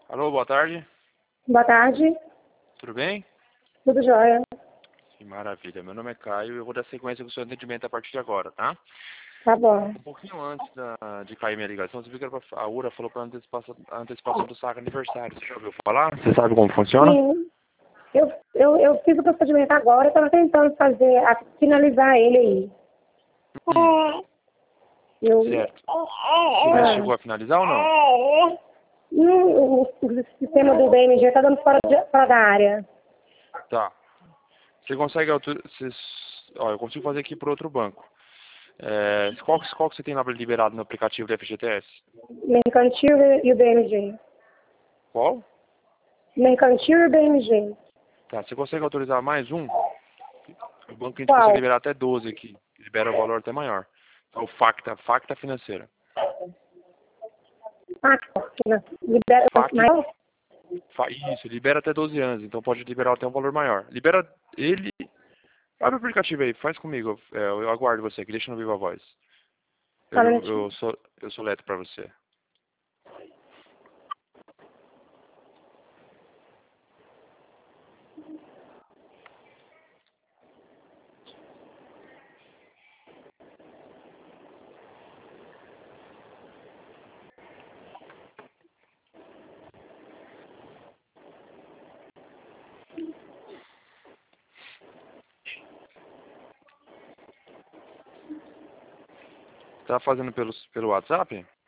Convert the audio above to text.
Alô, boa tarde. Boa tarde, Tudo bem? tudo jóia? Que maravilha. Meu nome é Caio e eu vou dar sequência com o seu atendimento a partir de agora, tá? Tá bom. Um pouquinho antes de cair minha ligação, você viu que a URA falou para antecipação do saque aniversário. Você já ouviu falar? Você sabe como funciona? Sim, eu fiz o procedimento agora, estava tentando finalizar ele aí. Eu, Certo. Você já chegou a finalizar ou não? o sistema do BMG está dando fora da área. Tá. Você consegue Ó, eu consigo fazer aqui por outro banco. Qual que você tem lá liberado no aplicativo do FGTS? Mercantil e o BMG. Qual? Mercantil e o BMG. Tá. Você consegue autorizar mais um? O banco a gente Qual? consegue liberar até 12 aqui. Libera o valor até maior. É o Facta Financeira. Libera FAC, maior? isso, libera até 12 anos, então pode liberar até um valor maior. Libera ele. Abre o aplicativo aí, faz comigo. Eu aguardo você aqui, deixa no Viva Voz. Só um Eu, minutinho. eu, sou, eu soleto pra você. Tá fazendo pelo WhatsApp?